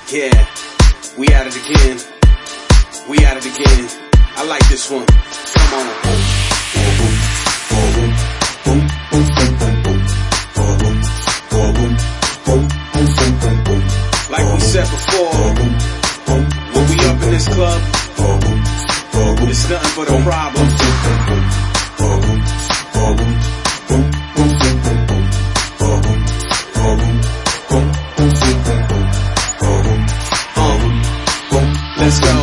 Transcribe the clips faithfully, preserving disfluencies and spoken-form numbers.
Yeah, we at it again. We at it again. I like this one. Come on. Like we said before, when we up in this club, it's nothing but a problem. Let's go.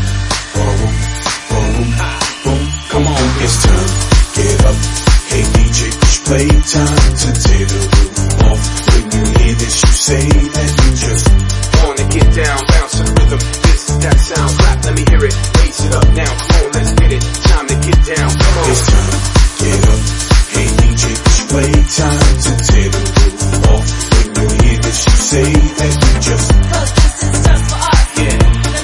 Come on, it's time. Get up. Hey D J, push play time to tear the roof off. When you hear this, you say that you just wanna get down, bounce to the rhythm. This, that sound, clap, let me hear it. Raise it up now, come on, let's get it. Time to get down, come on. It's time. Get up. Hey D J, push play time to tear the roof off. When you hear this, you say that you just. Cause this is just for us. Yeah.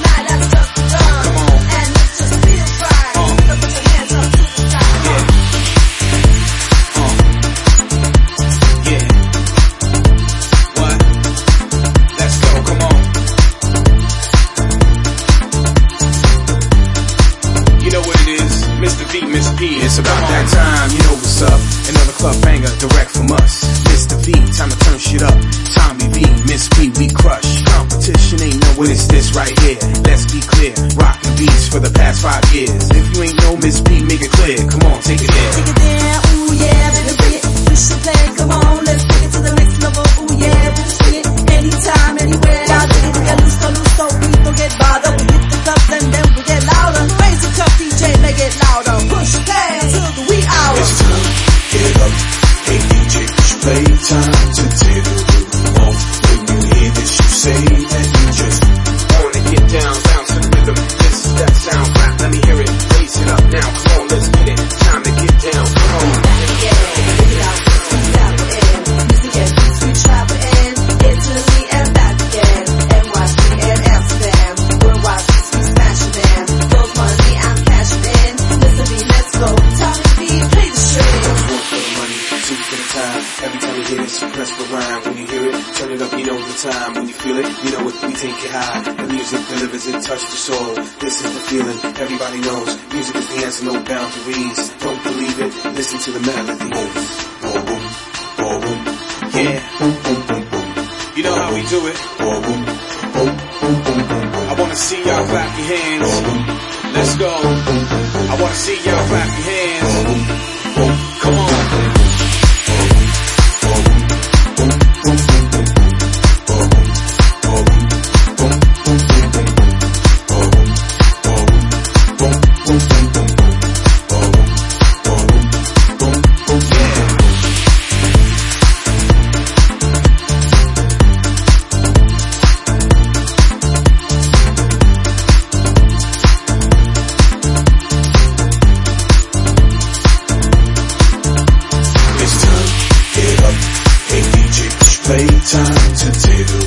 Miss P, it's about that time, you know what's up. Another club banger direct from us. Mister V, time to turn shit up. Tommy V, Miss P, we crush. Competition ain't know what it's this right here. Let's be clear, rockin' beats for the past five years. If you ain't know Miss P, make it clear. Come on, take it there. Take it there, ooh yeah, baby, bring it. Push the play, come on, let's take it to the next level. Ooh yeah, we'll swing it anytime, anywhere. Now dig it, we get loose, so loose, so we don't get bothered. We hit the clubs and then we get louder. Raise it up, D J, make it louder. Push the play till the wee hours. It's time, get up. Hey D J, push play time to tear the roof off. When you hear this, you say that you just wanna get down, bounce to the rhythm. This, that sound, clap, let me hear it. Raise it up now, come on, let's get it. Time to get down, come on. Every time you hear it, you press rewind. When you hear it, turn it up, you know the time. When you feel it, you know it, we take it high. The music delivers, it touches the soul. This is the feeling, everybody knows. Music is the answer, no boundaries. Don't believe it, listen to the melody. Boom, boom, boom, boom. Yeah, boom, boom, boom, boom. You know how we do it. Boom, boom, boom, boom, boom, boom. I wanna see y'all clap your hands. Let's go. I wanna see y'all clap your hands. Come on. Play time to tear the